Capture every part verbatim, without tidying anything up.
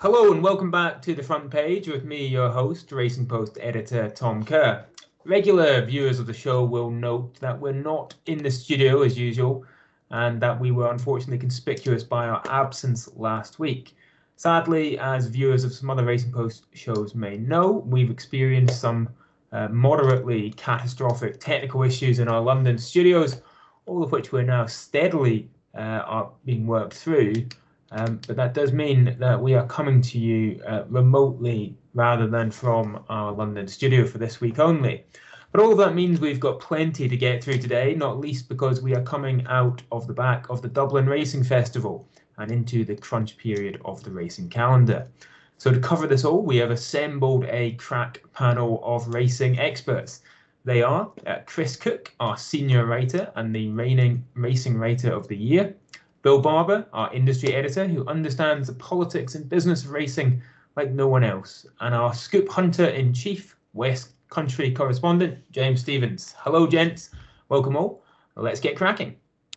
Hello and welcome back to the front page with me, your host, Racing Post editor Tom Kerr. Regular viewers of the show will note that we're not in the studio as usual and that we were unfortunately conspicuous by our absence last week. Sadly, as viewers of some other Racing Post shows may know, we've experienced some uh, moderately catastrophic technical issues in our London studios, all of which we're now steadily uh, are being worked through. Um, but that does mean that we are coming to you uh, remotely rather than from our London studio for this week only. But all of that means we've got plenty to get through today, not least because we are coming out of the back of the Dublin Racing Festival and into the crunch period of the racing calendar. So to cover this all, we have assembled a crack panel of racing experts. They are uh, Chris Cook, our senior writer and the reigning racing writer of the year. Bill Barber, our industry editor, who understands the politics and business of racing like no one else. And our scoop hunter-in-chief, West Country correspondent, James Stevens. Hello, gents. Welcome all. Well, let's get cracking.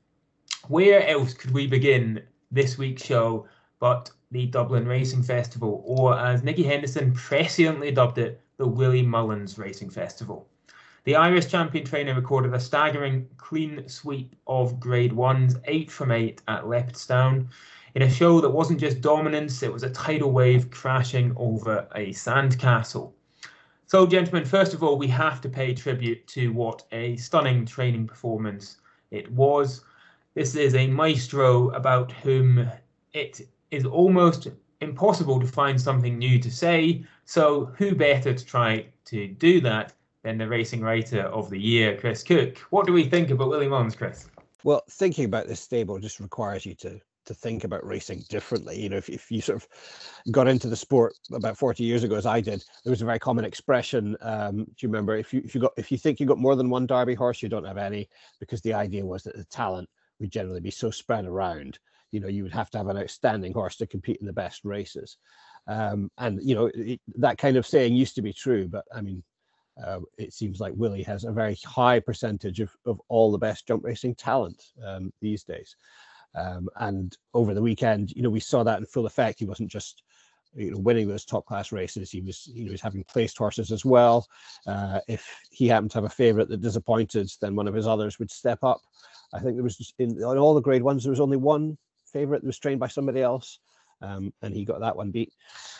Where else could we begin this week's show but the Dublin Racing Festival, or as Nicky Henderson presciently dubbed it, the Willie Mullins Racing Festival. The Irish champion trainer recorded a staggering clean sweep of grade ones, eight from eight at Leopardstown, in a show that wasn't just dominance, it was a tidal wave crashing over a sandcastle. So, gentlemen, first of all, we have to pay tribute to what a stunning training performance it was. This is a maestro about whom it is almost impossible to find something new to say, so who better to try to do that than the racing writer of the year, Chris Cook. What do we think about Willie Mullins, Chris? Well, thinking about this stable just requires you to to think about racing differently. You know, if, if you sort of got into the sport about forty years ago, as I did, there was a very common expression. Um, do you remember? If you if you got if you think you got more than one Derby horse, you don't have any, because the idea was that the talent would generally be so spread around. You know, you would have to have an outstanding horse to compete in the best races. Um, and you know, it, that kind of saying used to be true, but I mean, Uh, it seems like Willie has a very high percentage of, of all the best jump racing talent um, these days. Um, and over the weekend, you know, we saw that in full effect. He wasn't just, you know, winning those top class races. He was, you know, he was having placed horses as well. Uh, if he happened to have a favourite that disappointed, then one of his others would step up. I think there was just in on all the grade ones, there was only one favourite that was trained by somebody else. Um, and he got that one beat.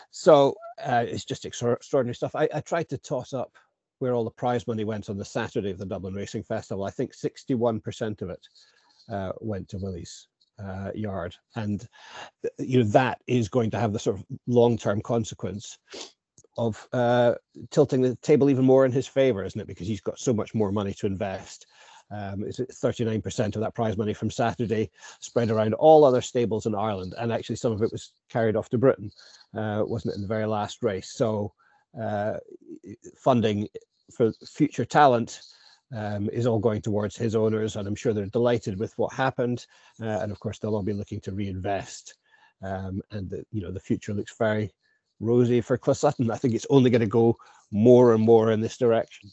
So uh, it's just extraordinary stuff. I, I tried to toss up where all the prize money went on the Saturday of the Dublin Racing Festival. I think sixty-one percent of it uh, went to Willie's uh, yard. And, you know, that is going to have the sort of long-term consequence of uh, tilting the table even more in his favour, isn't it? Because he's got so much more money to invest. Um, it's thirty-nine percent of that prize money from Saturday spread around all other stables in Ireland. And actually some of it was carried off to Britain, uh, wasn't it, in the very last race? So uh, funding for future talent um, is all going towards his owners, and I'm sure they're delighted with what happened. Uh, and of course, they'll all be looking to reinvest. Um, and the, you know, the future looks very rosy for Clossutton. I think it's only going to go more and more in this direction.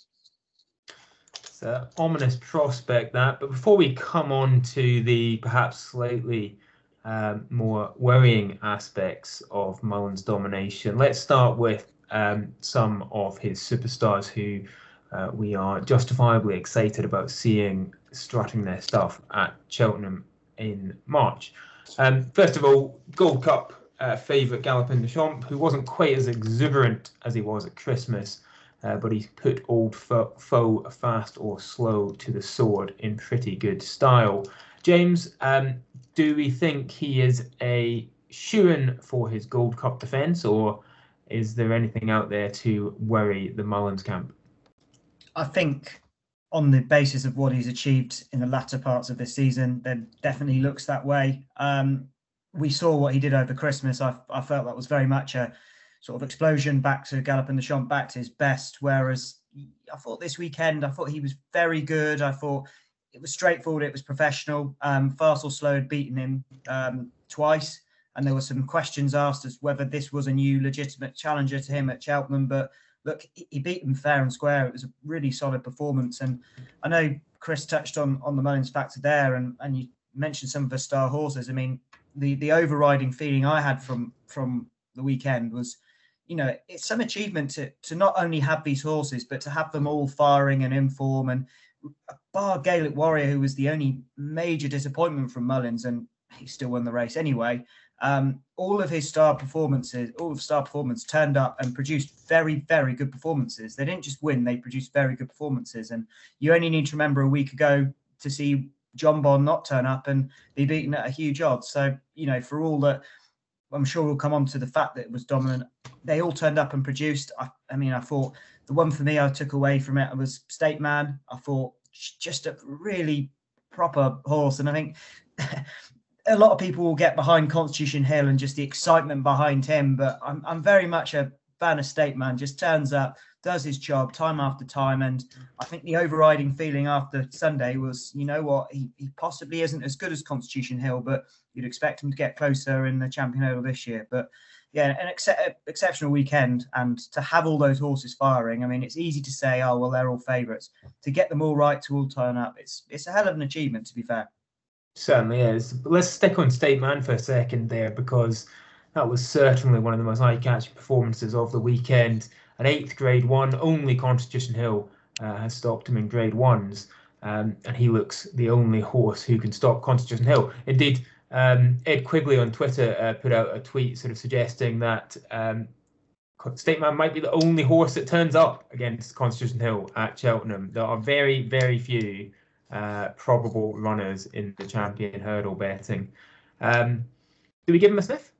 It's an ominous prospect, that. But before we come on to the perhaps slightly um, more worrying aspects of Mullins' domination, let's start with Um, some of his superstars who uh, we are justifiably excited about seeing strutting their stuff at Cheltenham in March. Um, first of all, Gold Cup uh, favourite Galopin Des Champs, who wasn't quite as exuberant as he was at Christmas, uh, but he put old fo foe fast or slow to the sword in pretty good style. James, um, do we think he is a shoo-in for his Gold Cup defence, or is there anything out there to worry the Mullins camp? I think on the basis of what he's achieved in the latter parts of this season, then definitely looks that way. Um, we saw what he did over Christmas. I, I felt that was very much a sort of explosion back to Galopin Des Champs, back to his best. Whereas I thought this weekend, I thought he was very good. I thought it was straightforward. It was professional. Um, Fast or Slow had beaten him um, twice. And there were some questions asked as whether this was a new legitimate challenger to him at Cheltenham. But look, he beat him fair and square. It was a really solid performance. And I know Chris touched on, on the Mullins factor there, and, and you mentioned some of the star horses. I mean, the, the overriding feeling I had from, from the weekend was, you know, it's some achievement to to not only have these horses, but to have them all firing and in form. And bar Gaelic Warrior, who was the only major disappointment from Mullins, and he still won the race anyway. Um, all of his star performances, all of star performance turned up and produced very, very good performances. They didn't just win, they produced very good performances. And you only need to remember a week ago to see John Bond not turn up and be beaten at a huge odds. So, you know, for all that, I'm sure we'll come on to the fact that it was dominant, they all turned up and produced. I, I mean, I thought the one for me I took away from it was State Man. I thought just a really proper horse. And I think a lot of people will get behind Constitution Hill and just the excitement behind him, but I'm I'm very much a fan of State Man. Just turns up, does his job time after time, and I think the overriding feeling after Sunday was, you know what, he, he possibly isn't as good as Constitution Hill, but you'd expect him to get closer in the Champion Hurdle this year. But yeah, an ex- exceptional weekend, and to have all those horses firing, I mean, it's easy to say, oh well, they're all favourites. To get them all right to all turn up, it's it's a hell of an achievement, to be fair. Certainly is. But let's stick on State Man for a second there, because that was certainly one of the most eye-catching performances of the weekend. An eighth grade one, only Constitution Hill uh, has stopped him in grade ones, um, and he looks the only horse who can stop Constitution Hill. Indeed, um, Ed Quigley on Twitter uh, put out a tweet sort of suggesting that um, State Man might be the only horse that turns up against Constitution Hill at Cheltenham. There are very, very few Uh, probable runners in the Champion Hurdle betting. Um, do we give him a sniff,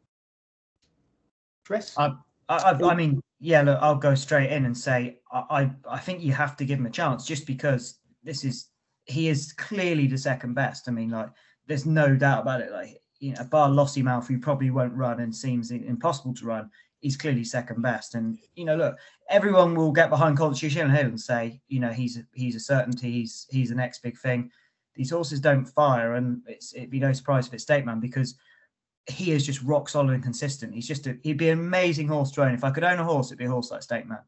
Chris? I, I, I mean, yeah. Look, I'll go straight in and say I, I, I think you have to give him a chance, just because this is he is clearly the second best. I mean, like, there's no doubt about it. Like, you know, bar Lossiemouth, who probably won't run and seems impossible to run, he's clearly second best. And, you know, look, everyone will get behind Constitution Hill and say, you know, he's a, he's a certainty. He's he's the next big thing. These horses don't fire, and it's, it'd be no surprise if it's State Man, because he is just rock solid and consistent. He's just a, he'd be an amazing horse to own. If I could own a horse, it'd be a horse like State Man.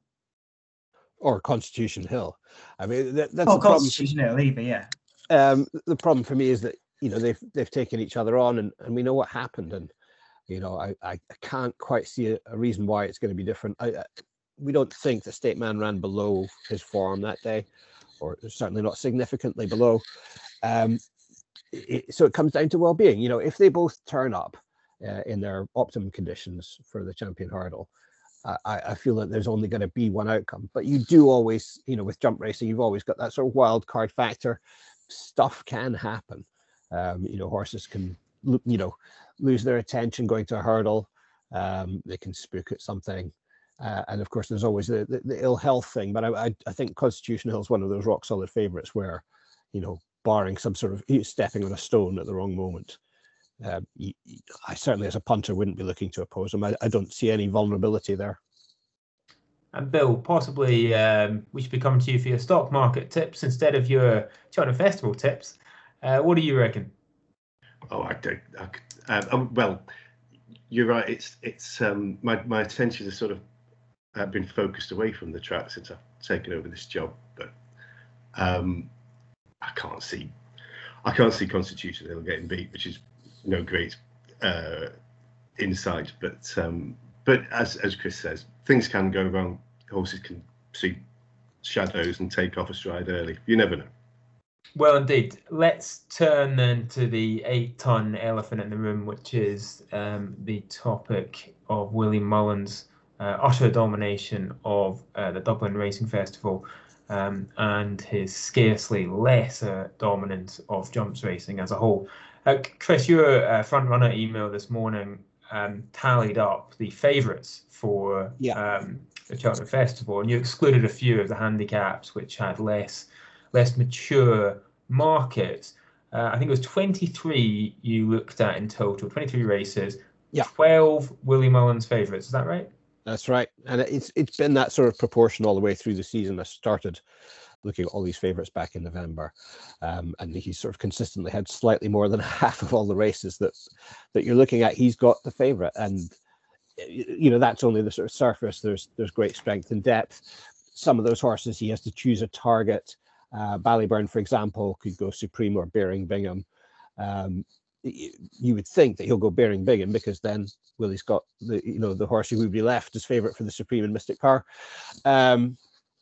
Or Constitution Hill. I mean, that, that's oh, the problem. Constitution Hill, either, yeah. Um, the problem for me is that, you know, they've they've taken each other on, and, and we know what happened. And, you know, I, I can't quite see a, a reason why it's going to be different. I, I, we don't think the State Man ran below his form that day, or certainly not significantly below. Um, it, so it comes down to well-being. You know, if they both turn up uh, in their optimum conditions for the Champion Hurdle, I, I feel that there's only going to be one outcome. But you do always, you know, with jump racing, you've always got that sort of wild card factor. Stuff can happen. Um, you know, horses can, you know, lose their attention going to a hurdle. Um, they can spook at something. Uh, and of course, there's always the, the, the ill health thing. But I, I, I think Constitution Hill is one of those rock solid favourites where, you know, barring some sort of stepping on a stone at the wrong moment, uh, I certainly as a punter wouldn't be looking to oppose him. I, I don't see any vulnerability there. And Bill, possibly um, we should be coming to you for your stock market tips instead of your Cheltenham Festival tips. Uh, what do you reckon? Oh, I don't. I, um, well, you're right. It's it's um, my my attention has sort of uh, been focused away from the track since I've taken over this job. But um, I can't see, I can't see Constitution Hill getting beat, which is no great uh, insight. But um, but as as Chris says, things can go wrong. Horses can see shadows and take off a stride early. You never know. Well, indeed. Let's turn then to the eight-ton elephant in the room, which is um, the topic of Willie Mullins' uh, utter domination of uh, the Dublin Racing Festival um, and his scarcely lesser dominance of jumps racing as a whole. Uh, Chris, your uh, front runner email this morning um, tallied up the favourites for yeah. um, the Cheltenham Festival, and you excluded a few of the handicaps which had less less mature markets. Uh, I think it was twenty-three you looked at in total, twenty-three races, yeah. twelve Willie Mullins favourites. Is that right? That's right. And it's it's been that sort of proportion all the way through the season. I started looking at all these favourites back in November, um, and he's sort of consistently had slightly more than half of all the races that that you're looking at. He's got the favourite, and you know that's only the sort of surface. There's there's great strength and depth. Some of those horses he has to choose a target. Uh, Ballyburn, for example, could go Supreme or Bearing Bingham. Um, you would think that he'll go Bearing Biggin, because then Willie's got the you know the horse who would be left as favourite for the Supreme and Mystic Power, um,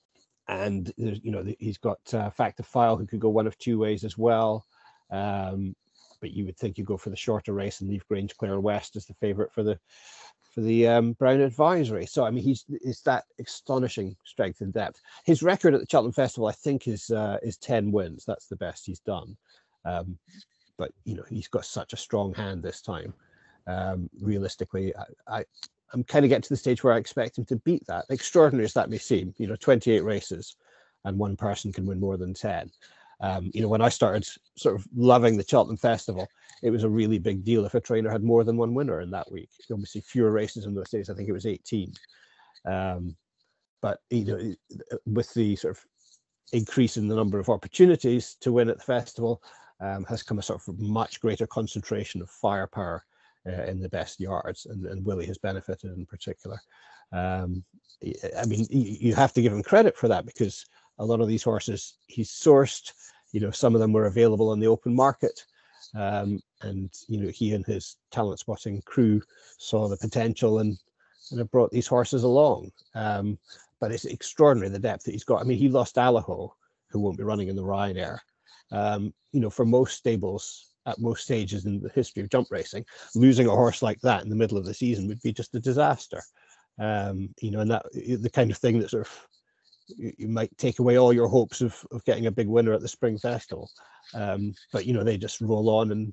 and there's you know he's got uh, Fact of File, who could go one of two ways as well. Um, but you would think you go for the shorter race and leave Grange Clare West as the favourite for the for the um, Brown Advisory. So I mean, he's it's that astonishing strength and depth. His record at the Cheltenham Festival, I think, is uh, is ten wins. That's the best he's done. Um, but you know, he's got such a strong hand this time. Um, realistically, I, I I'm kind of getting to the stage where I expect him to beat that. Extraordinary as that may seem, you know, twenty-eight races, and one person can win more than ten. Um, you know, when I started sort of loving the Cheltenham Festival, it was a really big deal if a trainer had more than one winner in that week. Obviously, fewer races in those days. I think it was eighteen. Um, but you know, with the sort of increase in the number of opportunities to win at the festival, um, has come a sort of much greater concentration of firepower uh, in the best yards, and, and Willie has benefited in particular. Um, I mean, you have to give him credit for that, because a lot of these horses he's sourced, you know, some of them were available on the open market, um, and you know, he and his talent spotting crew saw the potential and, and have brought these horses along. Um, but it's extraordinary the depth that he's got. I mean, he lost Allaho, who won't be running in the Ryanair. Um, you know, for most stables at most stages in the history of jump racing, losing a horse like that in the middle of the season would be just a disaster. Um, you know, and that the kind of thing that sort of you, you might take away all your hopes of, of getting a big winner at the Spring Festival. Um, but you know, they just roll on, and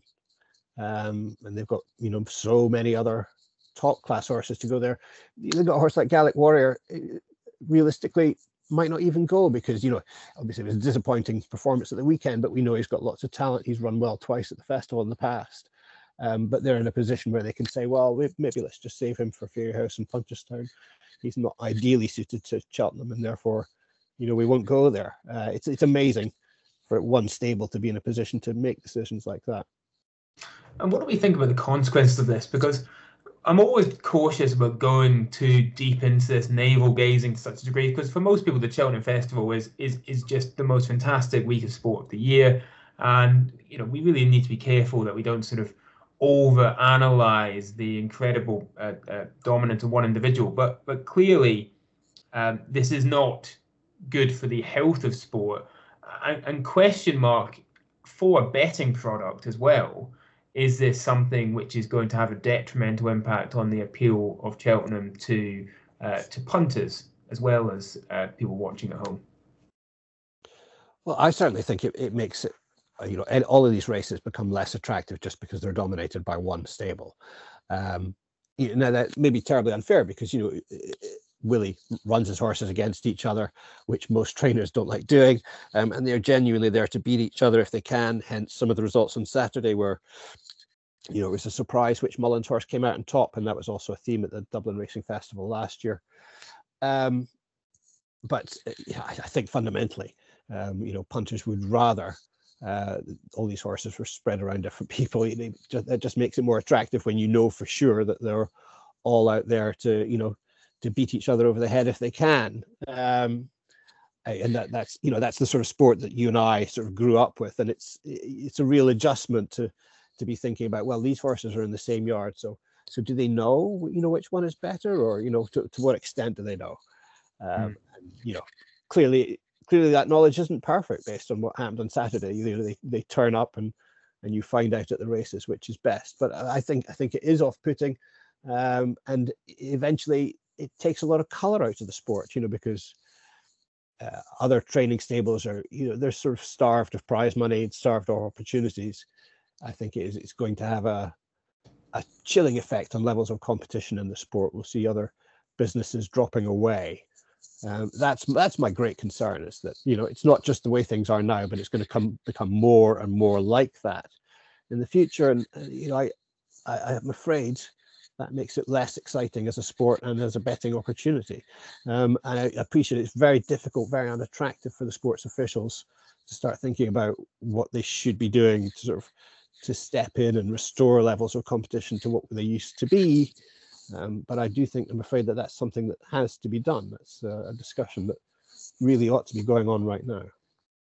um, and they've got you know so many other top class horses to go there. They've got a horse like Gallic Warrior. Realistically, might not even go, because you know obviously it was a disappointing performance at the weekend, but we know he's got lots of talent. He's run well twice at the festival in the past, um, but they're in a position where they can say, well, maybe let's just save him for Fairyhouse and Punchestown. He's not ideally suited to Cheltenham, and therefore, you know, we won't go there. Uh, it's it's amazing for one stable to be in a position to make decisions like that. And what do we think about the consequences of this? Because I'm always cautious about going too deep into this navel gazing to such a degree, because for most people, the Cheltenham Festival is is is just the most fantastic week of sport of the year, and you know we really need to be careful that we don't sort of over analyze the incredible uh, uh, dominance of one individual. But but clearly, um, this is not good for the health of sport, and, and question mark for a betting product as well. Is this something which is going to have a detrimental impact on the appeal of Cheltenham to uh, to punters as well as uh, people watching at home? Well, I certainly think it, it makes it, you know, all of these races become less attractive just because they're dominated by one stable. Um, you know, that may be terribly unfair, because, you know, Willie runs his horses against each other, which most trainers don't like doing, um, and they're genuinely there to beat each other if they can. Hence, some of the results on Saturday were, you know, it was a surprise which Mullins horse came out on top, and that was also a theme at the Dublin Racing Festival last year. Um, but yeah, I think fundamentally, um, you know, punters would rather uh, all these horses were spread around different people. It just, it just makes it more attractive when you know for sure that they're all out there to, you know, to beat each other over the head if they can. Um, and that that's, you know, that's the sort of sport that you and I sort of grew up with. And it's, it's a real adjustment to, to be thinking about, well, these horses are in the same yard. So, so do they know, you know, which one is better, or, you know, to, to what extent do they know? Um, mm. and, you know, clearly, clearly that knowledge isn't perfect based on what happened on Saturday. You know, they, they turn up and, and you find out at the races which is best. But I think, I think it is off-putting. Um, and eventually, it takes a lot of color out of the sport, you know, because uh, other training stables are, you know, they're sort of starved of prize money, starved of opportunities. I think it is, it's going to have a, a chilling effect on levels of competition in the sport. We'll see other businesses dropping away. Um, that's that's my great concern, is that, you know, it's not just the way things are now, but it's going to come become more and more like that in the future. And, uh, you know, I, I, I'm afraid that makes it less exciting as a sport and as a betting opportunity. Um, and I appreciate it's very difficult, very unattractive for the sports officials to start thinking about what they should be doing to sort of to step in and restore levels of competition to what they used to be. Um, but I do think, I'm afraid that that's something that has to be done. That's uh, a discussion that really ought to be going on right now.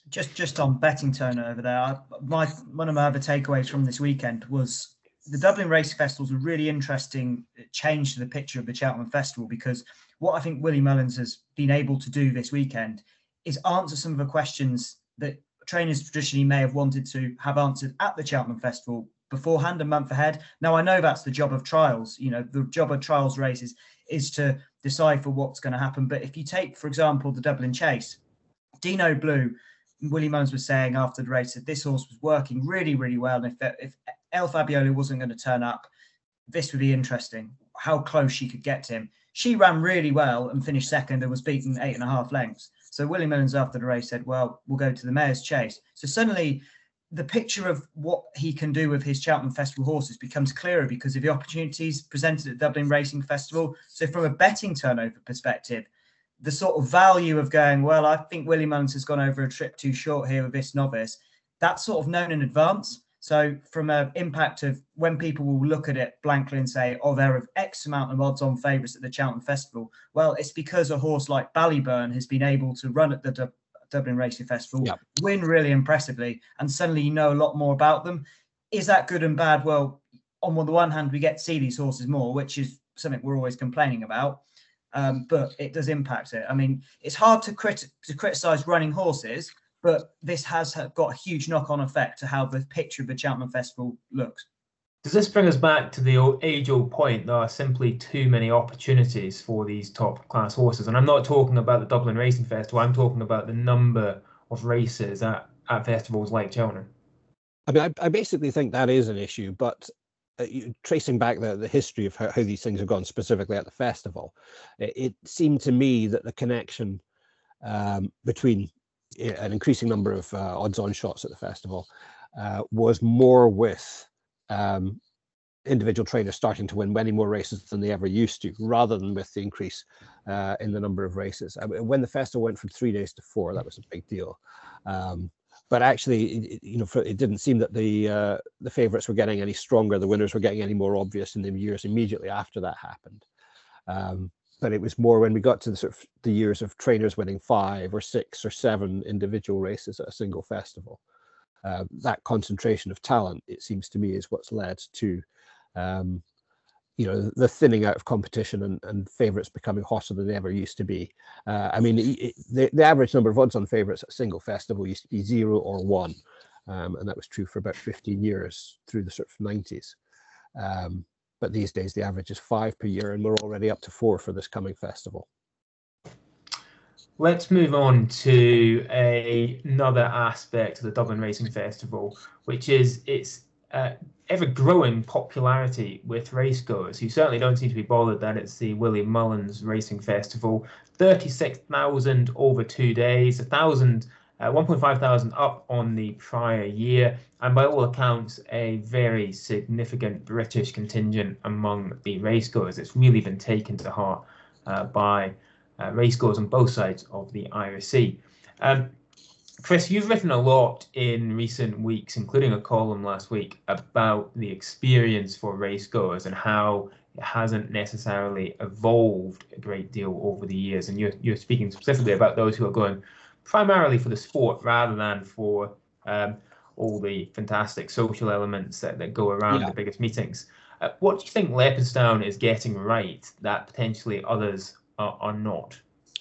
Just just on betting turnover there, I, my one of my other takeaways from this weekend was the Dublin Racing Festival is a really interesting change to the picture of the Cheltenham Festival, because what I think Willie Mullins has been able to do this weekend is answer some of the questions that trainers traditionally may have wanted to have answered at the Cheltenham Festival beforehand, a month ahead. Now, I know that's the job of trials. You know, the job of trials races is to decipher what's going to happen. But if you take, for example, the Dublin Chase, Dino Blue, Willie Mullins was saying after the race that this horse was working really, really well. And if, if El Fabiola wasn't going to turn up, this would be interesting, how close she could get to him. She ran really well and finished second and was beaten eight and a half lengths. So Willie Mullins after the race said, well, we'll go to the Mayor's Chase. So suddenly the picture of what he can do with his Cheltenham Festival horses becomes clearer because of the opportunities presented at Dublin Racing Festival. So from a betting turnover perspective, the sort of value of going, well, I think Willie Mullins has gone over a trip too short here with this novice, that's sort of known in advance. So from an impact of when people will look at it blankly and say, oh, there are X amount of odds on favourites at the Cheltenham Festival. Well, it's because a horse like Ballyburn has been able to run at the Du- Dublin Racing Festival, yep. win really impressively, and suddenly you know a lot more about them. Is that good and bad? Well, on the one hand, we get to see these horses more, which is something we're always complaining about. Um, but it does impact it. I mean, it's hard to, crit- to criticize running horses, but this has got a huge knock-on effect to how the picture of the Cheltenham Festival looks. Does this bring us back to the age-old point? There are simply too many opportunities for these top-class horses. And I'm not talking about the Dublin Racing Festival. I'm talking about the number of races at, at festivals like Cheltenham. I mean, I, I basically think that is an issue, but Uh, you, tracing back the, the history of how, how these things have gone specifically at the festival, it, it seemed to me that the connection um, between an increasing number of uh, odds-on shots at the festival uh, was more with um, individual trainers starting to win many more races than they ever used to, rather than with the increase uh, in the number of races. I mean, when the festival went from three days to four, that was a big deal. Um, But actually, it, you know, for, it didn't seem that the uh, the favourites were getting any stronger. The winners were getting any more obvious in the years immediately after that happened. Um, but it was more when we got to the sort of the years of trainers winning five or six or seven individual races at a single festival. Uh, that concentration of talent, it seems to me, is what's led to, um, you know, the thinning out of competition and, and favourites becoming hotter than they ever used to be. Uh, I mean, it, it, the, the average number of odds on favourites at a single festival used to be zero or one. Um, and that was true for about fifteen years through the sort of nineties. Um, but these days, the average is five per year, and we're already up to four for this coming festival. Let's move on to a, another aspect of the Dublin Racing Festival, which is its uh, ever-growing popularity with racegoers who certainly don't seem to be bothered that it's the Willie Mullins Racing Festival. thirty-six thousand over two days, one thousand, uh, one point five thousand up on the prior year, and by all accounts, a very significant British contingent among the racegoers. It's really been taken to heart uh, by uh, racegoers on both sides of the Irish Sea. Um, Chris, you've written a lot in recent weeks, including a column last week, about the experience for racegoers and how it hasn't necessarily evolved a great deal over the years. And you're, you're speaking specifically about those who are going primarily for the sport rather than for um, all the fantastic social elements that, that go around yeah. the biggest meetings. Uh, what do you think Leopardstown is getting right that potentially others are, are not?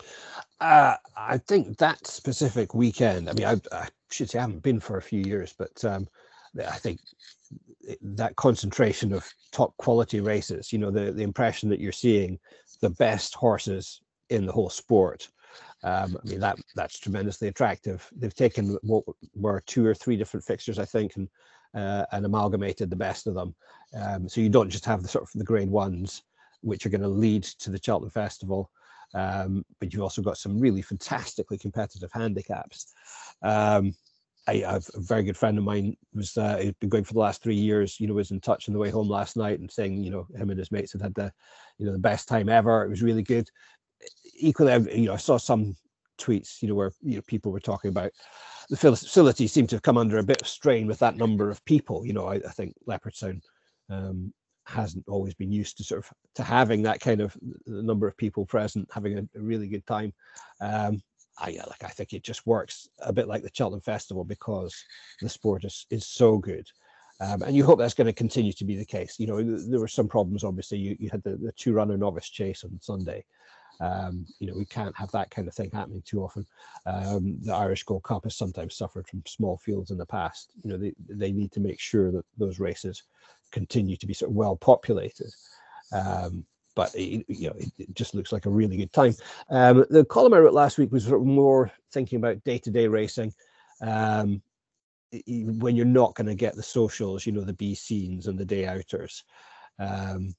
Uh, I think that specific weekend, I mean, I, I should say I haven't been for a few years, but um, I think that concentration of top quality races, you know, the, the impression that you're seeing the best horses in the whole sport. Um, I mean, that that's tremendously attractive. They've taken what were two or three different fixtures, I think, and uh, and amalgamated the best of them. Um, so you don't just have the sort of the grade ones, which are going to lead to the Cheltenham Festival. Um, but you've also got some really fantastically competitive handicaps. Um, I, I've a very good friend of mine was uh, he'd been going for the last three years. You know, was in touch on the way home last night and saying, you know, him and his mates had had the, you know, the best time ever. It was really good. Equally, I, you know, I saw some tweets, you know, where you know people were talking about the facility seemed to have come under a bit of strain with that number of people. You know, I, I think Leopardstown um, hasn't always been used to sort of to having that kind of number of people present, having a, a really good time. Um, I like I think it just works a bit like the Cheltenham Festival because the sport is is so good. Um, and you hope that's going to continue to be the case. You know, there were some problems, obviously. You, you had the, the two-runner novice chase on Sunday. Um, you know, we can't have that kind of thing happening too often. Um, the Irish Gold Cup has sometimes suffered from small fields in the past. You know, they, they need to make sure that those races continue to be sort of well populated. Um, but, it, you know, it, it just looks like a really good time. Um, the column I wrote last week was sort of more thinking about day-to-day racing. Um, when you're not going to get the socials, you know, the B scenes and the day outers. Um,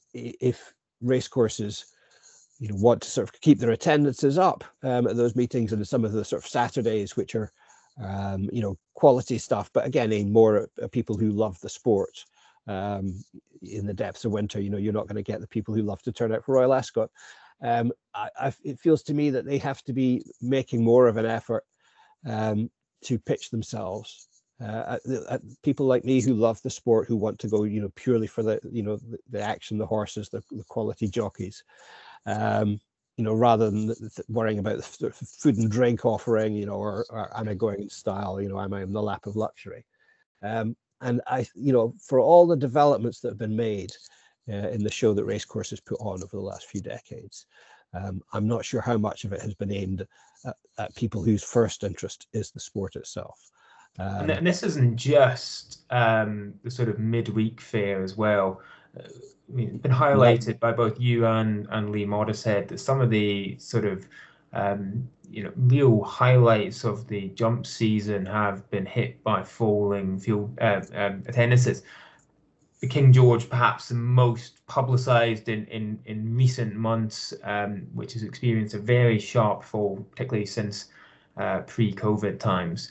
if racecourses, you know, want to sort of keep their attendances up um, at those meetings and some of the sort of Saturdays, which are, um, you know, quality stuff, but again, aimed more at, at people who love the sport. Um, in the depths of winter, you know, you're not going to get the people who love to turn out for Royal Ascot. Um, I, I, it feels to me that they have to be making more of an effort um, to pitch themselves uh, at, at people like me who love the sport, who want to go, you know, purely for the, you know, the, the action, the horses, the, the quality jockeys, um, you know, rather than the, the worrying about the food and drink offering, you know, or, or am I going in style, you know, am I in the lap of luxury? Um, and I, you know, for all the developments that have been made uh, in the show that Racecourse has put on over the last few decades, um, I'm not sure how much of it has been aimed at, at people whose first interest is the sport itself. Um, and this isn't just um, the sort of midweek fare as well. Uh, I mean, it's been highlighted yeah. by both you and, and Lee Modishead that some of the sort of um, you know real highlights of the jump season have been hit by falling field uh, um, attendances. The King George, perhaps the most publicised in, in, in recent months, um, which has experienced a very sharp fall, particularly since uh, pre-COVID times.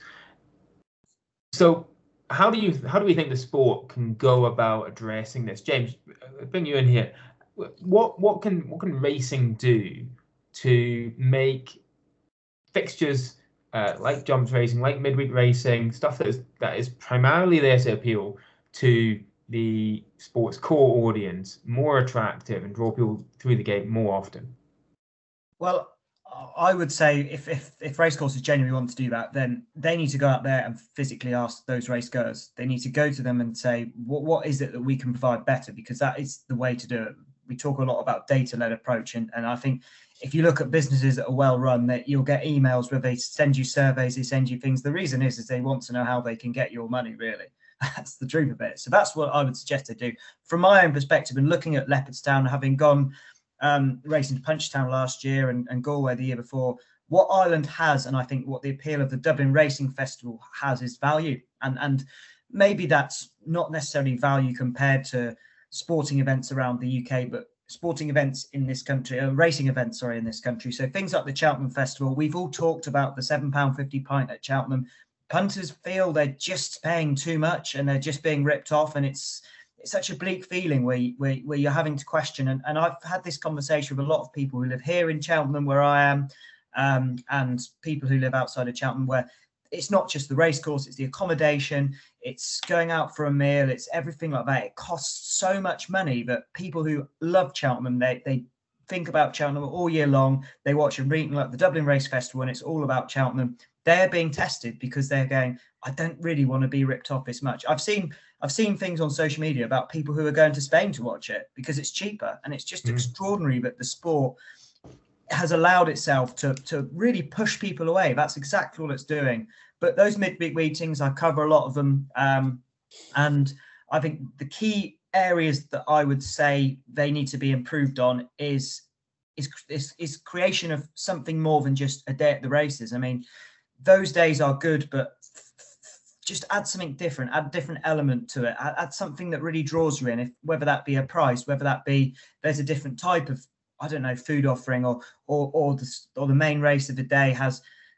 So, how do you how do we think the sport can go about addressing this? James, I'll bring you in here. What what can what can racing do to make fixtures uh, like jumps racing, like midweek racing, stuff that is that is primarily there to appeal to the sport's core audience more attractive and draw people through the gate more often? Well, I would say if if if racecourses genuinely want to do that, then they need to go out there and physically ask those racegoers. They need to go to them and say, what what is it that we can provide better? Because that is the way to do it. We talk a lot about data-led approach, and, and I think if you look at businesses that are well run, that you'll get emails where they send you surveys, they send you things. The reason is is they want to know how they can get your money, really. That's the truth of it. So that's what I would suggest they do. From my own perspective, and looking at Leopardstown, having gone um, racing to Punchestown last year and, and Galway the year before, what Ireland has, and I think what the appeal of the Dublin Racing Festival has, is value. And, and maybe that's not necessarily value compared to sporting events around the U K, but sporting events in this country, uh, racing events, sorry, in this country. So things like the Cheltenham Festival, we've all talked about the seven pounds fifty pint at Cheltenham. Punters feel they're just paying too much and they're just being ripped off, and it's it's such a bleak feeling where, you, where, where you're having to question. And, and I've had this conversation with a lot of people who live here in Cheltenham, where I am, um, and people who live outside of Cheltenham, where it's not just the racecourse, it's the accommodation, it's going out for a meal, it's everything like that. It costs so much money that people who love Cheltenham, they they think about Cheltenham all year long. They watch a meeting like the Dublin Race Festival and it's all about Cheltenham. They're being tested because they're going, I don't really want to be ripped off this much. I've seen I've seen things on social media about people who are going to Spain to watch it because it's cheaper. And it's just mm. extraordinary that the sport has allowed itself to, to really push people away. That's exactly what it's doing. But those midweek meetings, I cover a lot of them. Um, and I think the key areas that I would say they need to be improved on is, is, is, is creation of something more than just a day at the races. I mean, those days are good, but just add something different, add a different element to it, add, add something that really draws you in, if whether that be a price, whether that be there's a different type of, I don't know, food offering, or or or the, or the main race of the day has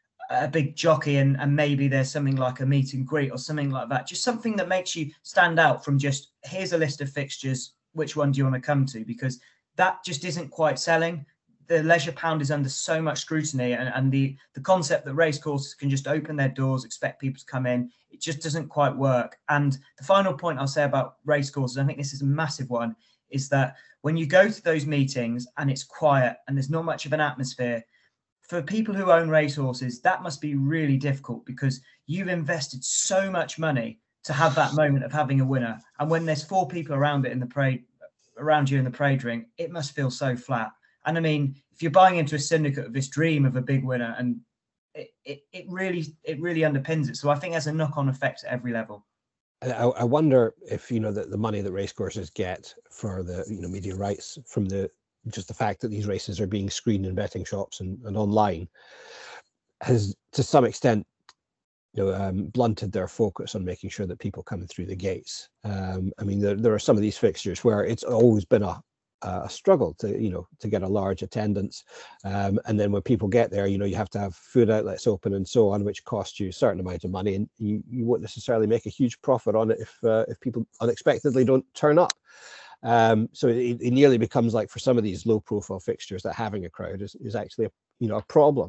a big jockey and, and maybe there's something like a meet and greet or something like that. Just something that makes you stand out from just, here's a list of fixtures, which one do you want to come to? Because that just isn't quite selling. The leisure pound is under so much scrutiny, and, and the, the concept that racecourses can just open their doors, expect people to come in, it just doesn't quite work. And the final point I'll say about racecourses, I think this is a massive one, is that when you go to those meetings and it's quiet and there's not much of an atmosphere, for people who own racehorses, that must be really difficult because you've invested so much money to have that moment of having a winner. And when there's four people around it in the parade, around you in the parade ring, it must feel so flat. And I mean, if you're buying into a syndicate of this dream of a big winner, and it, it, it really, it really underpins it. So I think there's a knock-on effect at every level. I, I wonder if, you know, the, the money that racecourses get for the, you know, media rights from the, just the fact that these races are being screened in betting shops and, and online has to some extent, you know, um, blunted their focus on making sure that people coming through the gates. Um, I mean, there, there are some of these fixtures where it's always been a, a struggle to, you know, to get a large attendance. Um, and then when people get there, you know, you have to have food outlets open and so on, which cost you a certain amount of money, and you, you won't necessarily make a huge profit on it if uh, if people unexpectedly don't turn up. Um, so it, it nearly becomes like, for some of these low profile fixtures, that having a crowd is, is actually a, you know, a problem.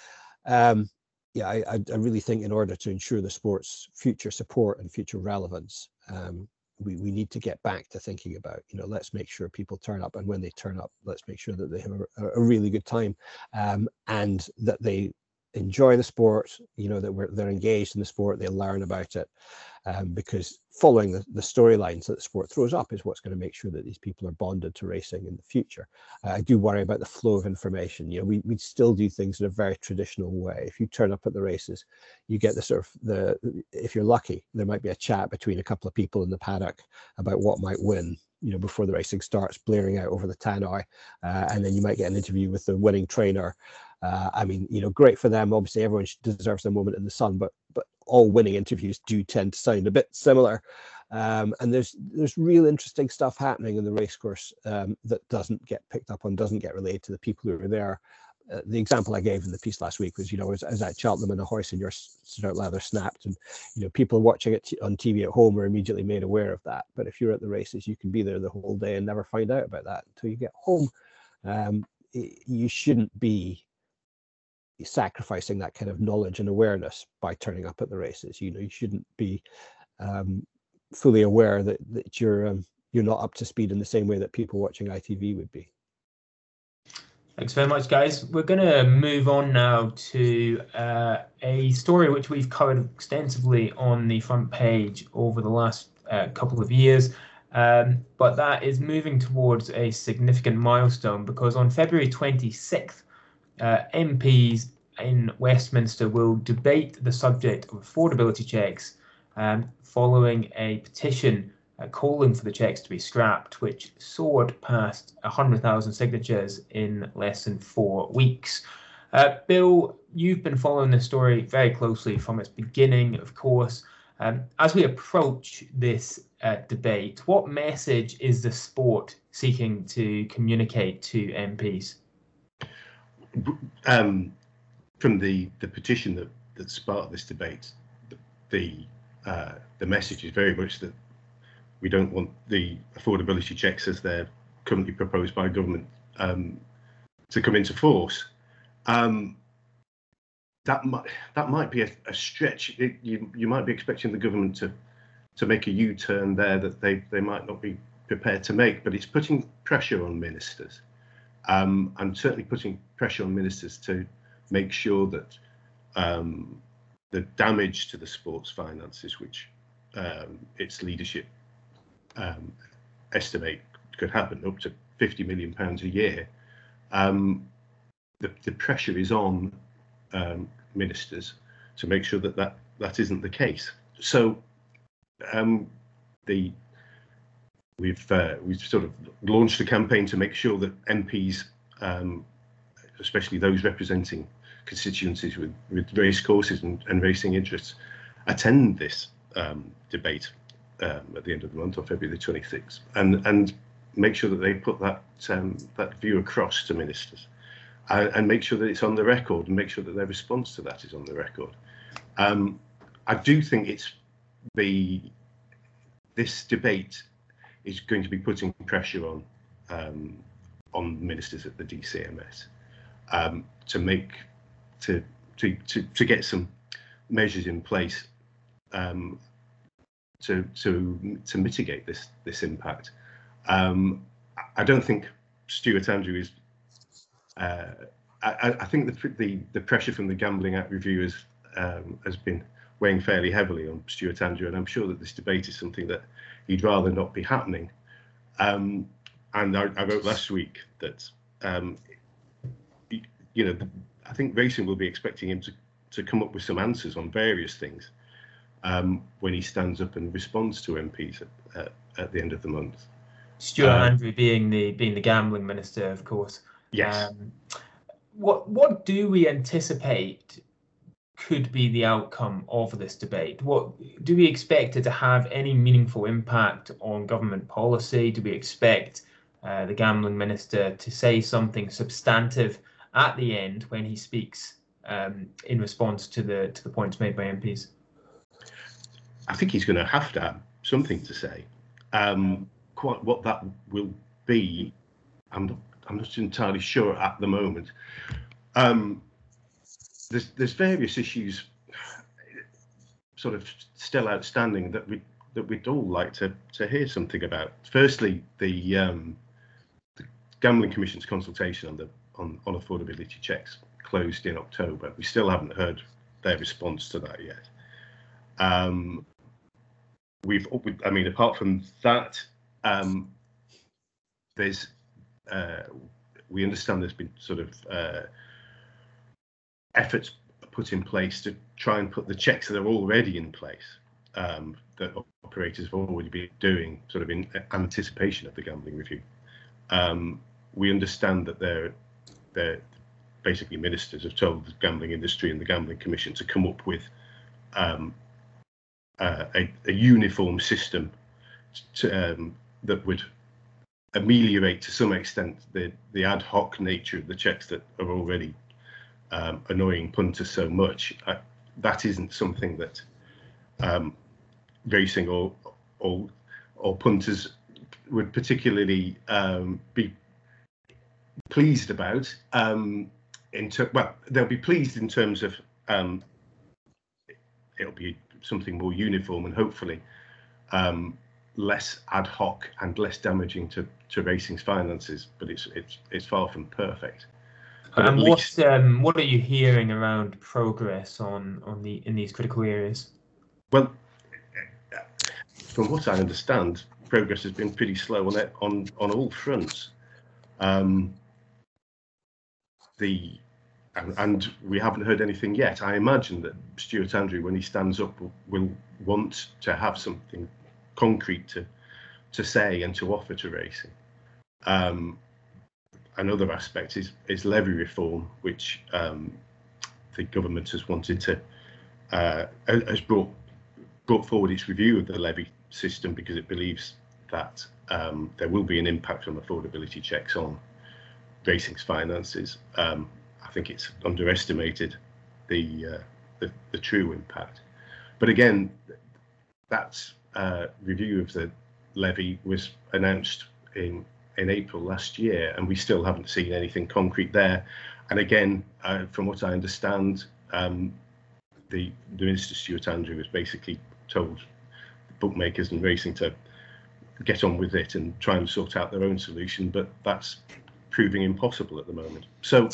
Um, yeah, I, I really think in order to ensure the sport's future support and future relevance, um, we, we need to get back to thinking about, you know, let's make sure people turn up, and when they turn up, let's make sure that they have a, a really good time, um, and that they enjoy the sport, you know, that we're, they're engaged in the sport, they learn about it, um, because following the, the storylines that the sport throws up is what's going to make sure that these people are bonded to racing in the future. Uh, I do worry about the flow of information. You know, we, we still do things in a very traditional way. If you turn up at the races, you get the sort of the, if you're lucky, there might be a chat between a couple of people in the paddock about what might win, you know, before the racing starts blaring out over the tannoy, uh, and then you might get an interview with the winning trainer. Uh, I mean, you know, great for them. Obviously, everyone deserves their moment in the sun, but but all winning interviews do tend to sound a bit similar. Um, and there's there's real interesting stuff happening in the racecourse um, that doesn't get picked up on, doesn't get relayed to the people who are there. Uh, the example I gave in the piece last week was, you know, I was, I was at Cheltenham and a horse in your snout leather snapped, and, you know, people watching it on T V at home are immediately made aware of that. But if you're at the races, you can be there the whole day and never find out about that until you get home. Um, it, you shouldn't be sacrificing that kind of knowledge and awareness by turning up at the races. You know, you shouldn't be um, fully aware that, that you're um, you're not up to speed in the same way that people watching I T V would be. Thanks very much, guys. We're going to move on now to uh, a story which we've covered extensively on the front page over the last uh, couple of years, um, but that is moving towards a significant milestone, because on February twenty-sixth, uh, M Ps in Westminster will debate the subject of affordability checks, um, following a petition Uh, calling for the checks to be scrapped, which soared past one hundred thousand signatures in less than four weeks. Uh, Bill, you've been following this story very closely from its beginning, of course. Um, as we approach this uh, debate, what message is the sport seeking to communicate to M Ps? Um, from the, the petition that, that sparked this debate, the, the, uh, the message is very much that we don't want the affordability checks as they're currently proposed by government um, to come into force. Um, that might that might be a, a stretch. It, you you might be expecting the government to to make a U-turn there that they they might not be prepared to make. But it's putting pressure on ministers, um, and certainly putting pressure on ministers to make sure that um, the damage to the sport's finances, which um, its leadership Um, estimate could happen up to fifty million pounds a year. Um, the, the pressure is on um, ministers to make sure that, that that isn't the case. So um, the we've uh, we've sort of launched a campaign to make sure that M Ps, um, especially those representing constituencies with, with race courses and, and racing interests, attend this um, debate Um, at the end of the month, on February the twenty-sixth, and and make sure that they put that um, that view across to ministers, and, and make sure that it's on the record, and make sure that their response to that is on the record. Um, I do think it's the this debate is going to be putting pressure on um, on ministers at the D C M S um, to make to to to to get some measures in place Um, to to to mitigate this this impact. Um, I don't think Stuart Andrew is uh, I, I think the, the the pressure from the Gambling Act review has um, has been weighing fairly heavily on Stuart Andrew, and I'm sure that this debate is something that he'd rather not be happening. Um, and I, I wrote last week that um, you know I think racing will be expecting him to to come up with some answers on various things um, when he stands up and responds to M Ps at, at, at the end of the month. Stuart uh, Andrew being the being the gambling minister, of course. Yes. Um, what what do we anticipate could be the outcome of this debate? What do we expect it to have any meaningful impact on government policy? Do we expect uh, the gambling minister to say something substantive at the end when he speaks um, in response to the to the points made by M Ps? I think he's going to have to have something to say. Um, quite what that will be, I'm not, I'm not entirely sure at the moment. Um, there's there's various issues sort of still outstanding that we that we'd all like to to hear something about. Firstly, the, um, the Gambling Commission's consultation on the on, on affordability checks closed in October. We still haven't heard their response to that yet. Um, we've, I mean, apart from that, um, there's uh, we understand there's been sort of uh, efforts put in place to try and put the checks that are already in place um, that operators have already been doing sort of in anticipation of the gambling review. Um, we understand that they're, they're basically ministers have told the gambling industry and the Gambling Commission to come up with um, uh, a, a uniform system to, um, that would ameliorate to some extent the, the ad hoc nature of the checks that are already um, annoying punters so much. Uh, that isn't something that um, racing or, or, or punters would particularly um, be pleased about. Um, in ter- well, they'll be pleased in terms of um, it'll be something more uniform and hopefully um, less ad hoc and less damaging to, to racing's finances. But it's it's it's far from perfect. But and at what least, um, what are you hearing around progress on on the in these critical areas? Well, from what I understand, progress has been pretty slow on it, on on all fronts. Um, the and, and we haven't heard anything yet. I imagine that Stuart Andrew, when he stands up, will, will want to have something concrete to to say and to offer to racing. Um, another aspect is is levy reform, which um, the government has wanted to uh, has brought brought forward its review of the levy system because it believes that um, there will be an impact on affordability checks on racing's finances. Um, I think it's underestimated the, uh, the the true impact. But again, that uh, review of the levy was announced in in April last year, and we still haven't seen anything concrete there. And again, uh, from what I understand, um, the, the Minister Stuart Andrew has basically told bookmakers and racing to get on with it and try and sort out their own solution, but that's proving impossible at the moment. So,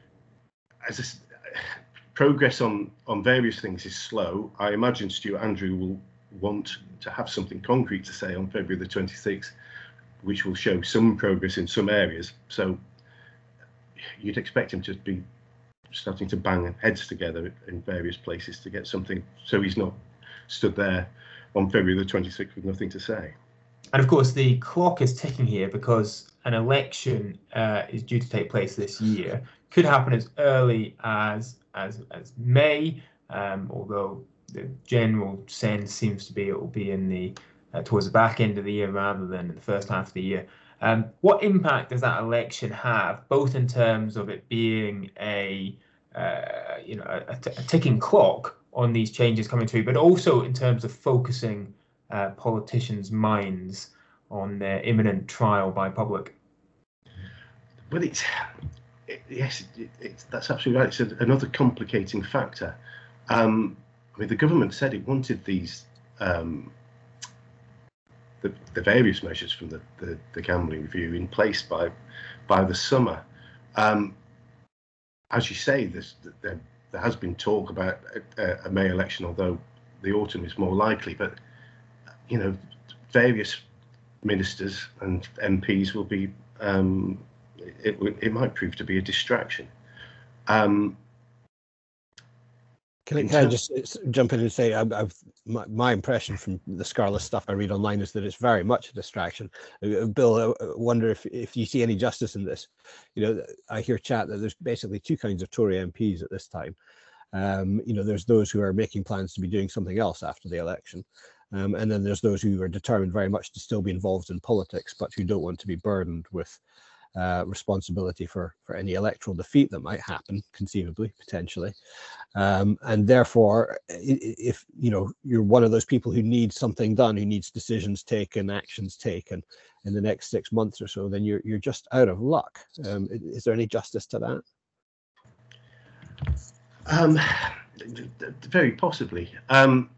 as a, progress on on various things is slow. I imagine Stuart Andrew will want to have something concrete to say on February the twenty-sixth, which will show some progress in some areas. So you'd expect him to be starting to bang heads together in various places to get something, so he's not stood there on February the twenty-sixth with nothing to say. And of course, the clock is ticking here because an election uh, is due to take place this year. Could happen as early as as as May, um, although the general sense seems to be it will be in the uh, towards the back end of the year rather than in the first half of the year. Um, what impact does that election have, both in terms of it being a uh, you know a, a ticking clock on these changes coming through, but also in terms of focusing uh, politicians' minds on their imminent trial by public? Well, it's it, yes, it, it's that's absolutely right. It's a, another complicating factor. Um, I mean, the government said it wanted these um, the, the various measures from the, the, the gambling review in place by by the summer. Um, as you say, this, there, there has been talk about a, a May election, although the autumn is more likely. But, you know, various ministers and M Ps will be, um, it, it might prove to be a distraction. Um, Can I, can I just jump in and say, I've, I've, my, my impression from the Scarlett stuff I read online is that it's very much a distraction. Uh, Bill, I wonder if, if you see any justice in this. You know, I hear chat that there's basically two kinds of Tory M Ps at this time. Um, you know, there's those who are making plans to be doing something else after the election. Um, and then there's those who are determined very much to still be involved in politics, but who don't want to be burdened with uh, responsibility for, for any electoral defeat that might happen, conceivably, potentially. Um, and therefore, if you know you're one of those people who needs something done, who needs decisions taken, actions taken in the next six months or so, then you're you're just out of luck. Um, is there any justice to that? Um, very possibly. Um,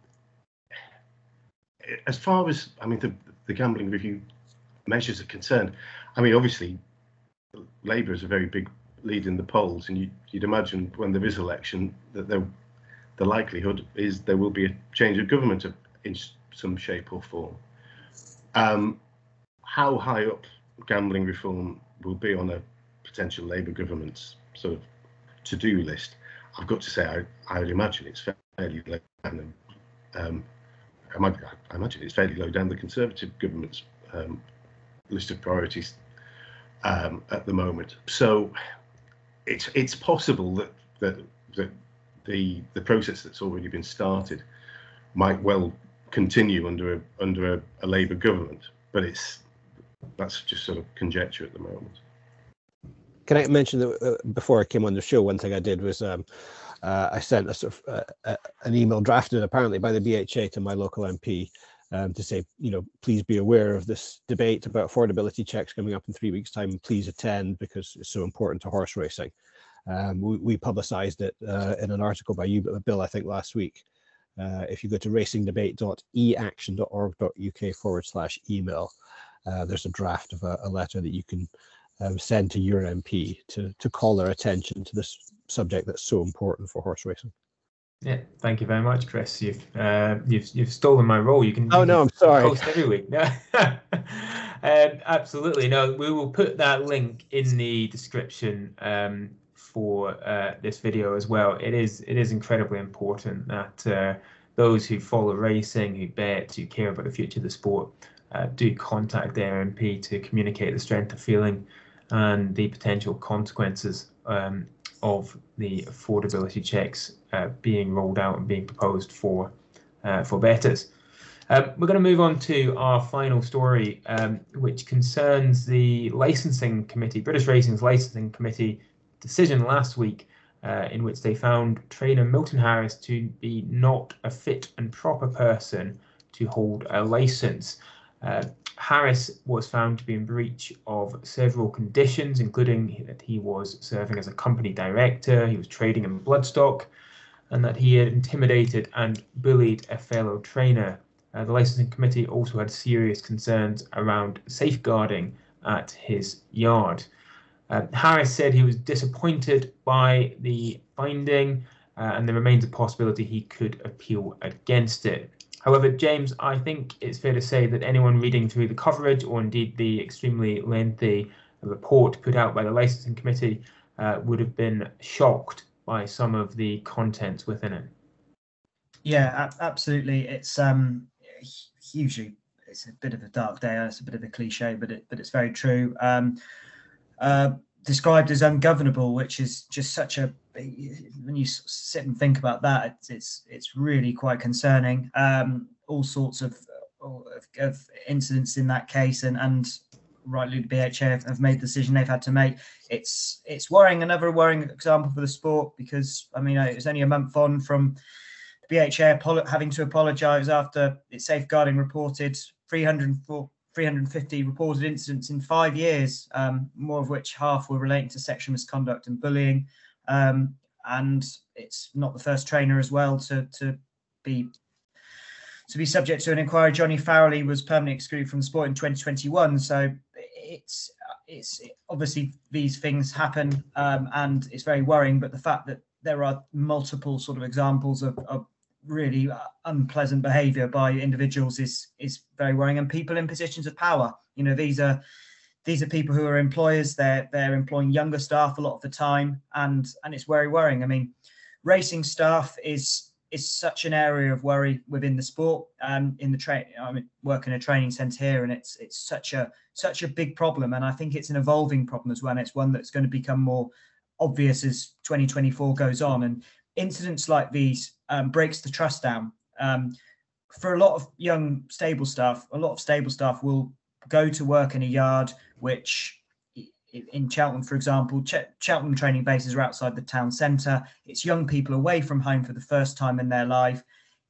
as far as I mean, the, the gambling review measures are concerned, I mean, obviously, Labour is a very big lead in the polls, and you, you'd imagine when there is election that there, the likelihood is there will be a change of government of, in some shape or form. Um, how high up gambling reform will be on a potential Labour government's sort of to-do list, I've got to say I, I would imagine it's fairly low down. Um, I, might, I imagine it's fairly low down the Conservative government's um, list of priorities um, at the moment. So it's it's possible that that that the the process that's already been started might well continue under a under a, a Labour government, but it's that's just sort of conjecture at the moment. Can I mention that uh, before I came on the show, one thing I did was um, uh, I sent a sort of uh, uh, an email drafted apparently by the B H A to my local M P um, to say, you know, please be aware of this debate about affordability checks coming up in three weeks' time. Please attend because it's so important to horse racing. Um, we, we publicised it uh, in an article by you, Bill, I think last week. Uh, if you go to racingdebate dot e action dot org dot U K forward slash email, uh, there's a draft of a, a letter that you can Um, send to your M P to to call their attention to this subject that's so important for horse racing. Yeah, thank you very much, Chris. You've uh, you've you've stolen my role. You can. Oh you no, can I'm sorry. Post every week. No, um, absolutely. No, we will put that link in the description um, for uh, this video as well. It is it is incredibly important that uh, those who follow racing, who bet, who care about the future of the sport, uh, do contact their M P to communicate the strength of feeling and the potential consequences um, of the affordability checks uh, being rolled out and being proposed for uh, for bettors. Um, we're going to move on to our final story, um, which concerns the licensing committee, British Racing's licensing committee decision last week, uh, in which they found trainer Milton Harris to be not a fit and proper person to hold a license. Uh, Harris was found to be in breach of several conditions, including that he was serving as a company director, he was trading in bloodstock, and that he had intimidated and bullied a fellow trainer. Uh, the licensing committee also had serious concerns around safeguarding at his yard. Uh, Harris said he was disappointed by the finding, uh, and there remains a possibility he could appeal against it. However, James, I think it's fair to say that anyone reading through the coverage, or indeed the extremely lengthy report put out by the licensing committee, uh, would have been shocked by some of the contents within it. Yeah, absolutely. It's um, hugely, it's a bit of a dark day. It's a bit of a cliche, but it, but it's very true. Um, uh, described as ungovernable, which is just such a, when you sit and think about that, it's it's, it's really quite concerning. Um, all sorts of, of, of incidents in that case, and and rightly the B H A have, have made the decision they've had to make. It's it's worrying, another worrying example for the sport, because I mean it was only a month on from the B H A having to apologise after its safeguarding reported three hundred fifty reported incidents in five years, um, more of which half were relating to sexual misconduct and bullying. Um, and it's not the first trainer as well to to be to be subject to an inquiry. Johnny Farrelly was permanently excluded from the sport in twenty twenty-one. So it's it's obviously these things happen, um, and it's very worrying. But the fact that there are multiple sort of examples of, of really unpleasant behaviour by individuals is is very worrying. And people in positions of power, you know, these are these are people who are employers. They're they're employing younger staff a lot of the time, and and it's very worrying. I mean, racing staff is is such an area of worry within the sport. Um, in the train, I mean, work in a training centre here, and it's it's such a such a big problem. And I think it's an evolving problem as well. And it's one that's going to become more obvious as twenty twenty-four goes on. And incidents like these um, breaks the trust down. Um, for a lot of young stable staff, a lot of stable staff will go to work in a yard, which in Cheltenham, for example, Ch- Cheltenham training bases are outside the town centre. It's young people away from home for the first time in their life.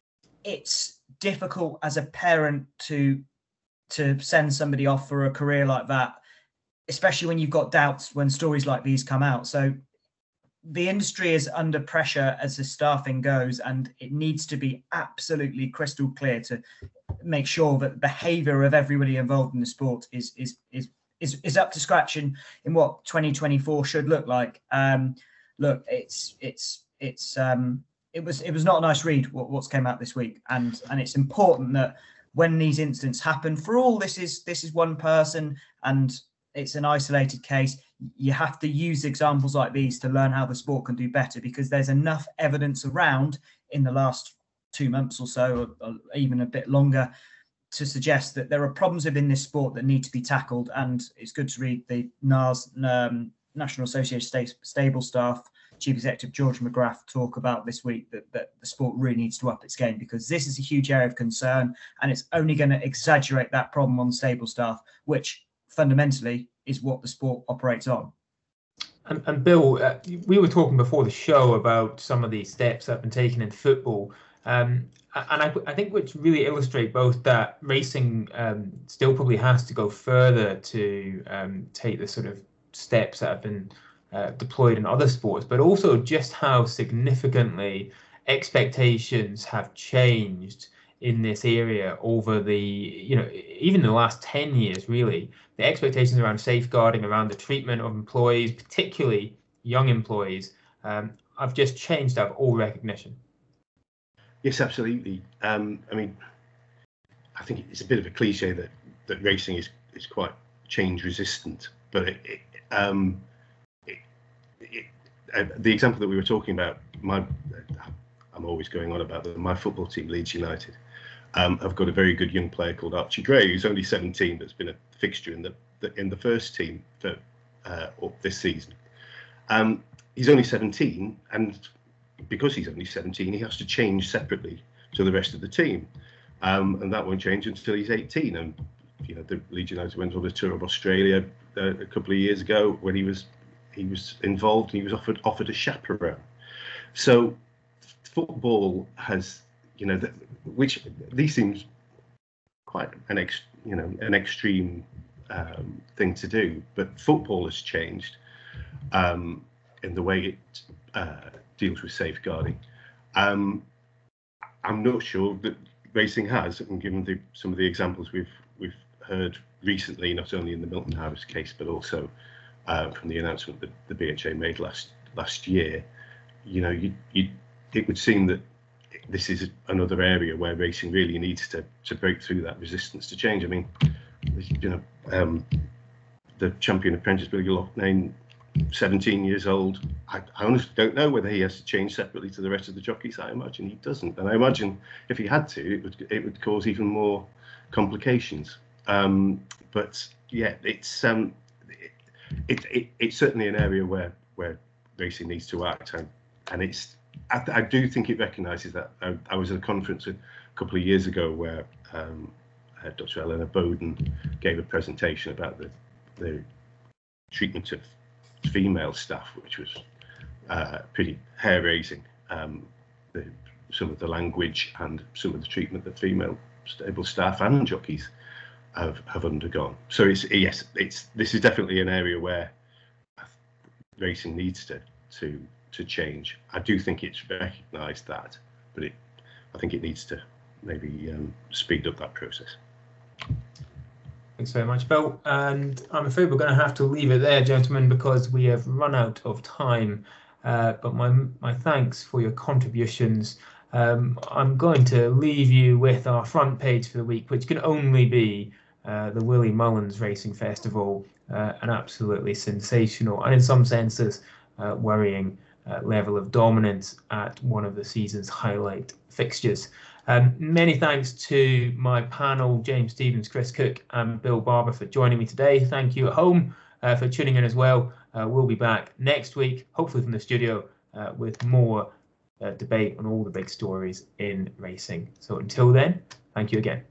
It's difficult as a parent to to send somebody off for a career like that, especially when you've got doubts when stories like these come out. So the industry is under pressure as the staffing goes, and it needs to be absolutely crystal clear to make sure that the behaviour of everybody involved in the sport is is is is, is up to scratch in, in what twenty twenty-four should look like. Um, look, it's it's it's um, it was it was not a nice read what, what's came out this week, and and it's important that when these incidents happen, for all this is this is one person and it's an isolated case, you have to use examples like these to learn how the sport can do better, because there's enough evidence around in the last two months or so, or, or even a bit longer, to suggest that there are problems within this sport that need to be tackled. And it's good to read the N A S, um, National Association of Stable Staff Chief Executive George McGrath talk about this week that, that the sport really needs to up its game, because this is a huge area of concern, and it's only going to exaggerate that problem on stable staff, which fundamentally is what the sport operates on. And, and Bill, uh, we were talking before the show about some of the steps that have been taken in football. Um, and I, I think which really illustrate both that racing um, still probably has to go further to um, take the sort of steps that have been uh, deployed in other sports, but also just how significantly expectations have changed in this area over the, you know, even the last ten years, really. The expectations around safeguarding, around the treatment of employees, particularly young employees, um, have just changed out of all recognition. Yes, absolutely. Um, I mean, I think it's a bit of a cliche that, that racing is, is quite change resistant, but it, it, um, it, it, uh, the example that we were talking about, my, I'm always going on about the, my football team, Leeds United. Um, I've got a very good young player called Archie Gray, who's only seventeen, but's been a fixture in the, the in the first team for uh, this season. Um, he's only seventeen, and because he's only seventeen, he has to change separately to the rest of the team, um, and that won't change until he's eighteen. And you know, the Leeds United went on a tour of Australia uh, a couple of years ago when he was he was involved, and he was offered offered a chaperone. So football has, you know, the, which these seems quite an ex, you know, an extreme um, thing to do, but football has changed um, in the way it uh, deals with safeguarding. Um, I'm not sure that racing has, and given the, some of the examples we've we've heard recently, not only in the Milton Harris case, but also uh, from the announcement that the B H A made last last year, you know, you you it would seem that this is another area where racing really needs to to break through that resistance to change. I mean, you know, um, the champion apprentice Billy Loughnane, seventeen years old. I, I honestly don't know whether he has to change separately to the rest of the jockeys. I imagine he doesn't, and I imagine if he had to, it would it would cause even more complications. Um, but yeah, it's um, it, it, it it's certainly an area where where racing needs to act, and and it's. I, I do think it recognises that. I, I was at a conference a couple of years ago where um, uh, Doctor Eleanor Bowden gave a presentation about the, the treatment of female staff, which was uh, pretty hair-raising. Um, the, some of the language and some of the treatment that female stable staff and jockeys have, have undergone. So it's yes, it's this is definitely an area where racing needs to to. to change. I do think it's recognised that, but it, I think it needs to maybe um, speed up that process. Thanks very much, Bill. And I'm afraid we're going to have to leave it there, gentlemen, because we have run out of time. Uh, but my my thanks for your contributions. Um, I'm going to leave you with our front page for the week, which can only be uh, the Willie Mullins Racing Festival, uh, an absolutely sensational and in some senses uh, worrying uh, level of dominance at one of the season's highlight fixtures. Um, many thanks to my panel, James Stevens, Chris Cook and Bill Barber, for joining me today. Thank you at home uh, for tuning in as well. Uh, we'll be back next week, hopefully from the studio, uh, with more uh, debate on all the big stories in racing. So until then, thank you again.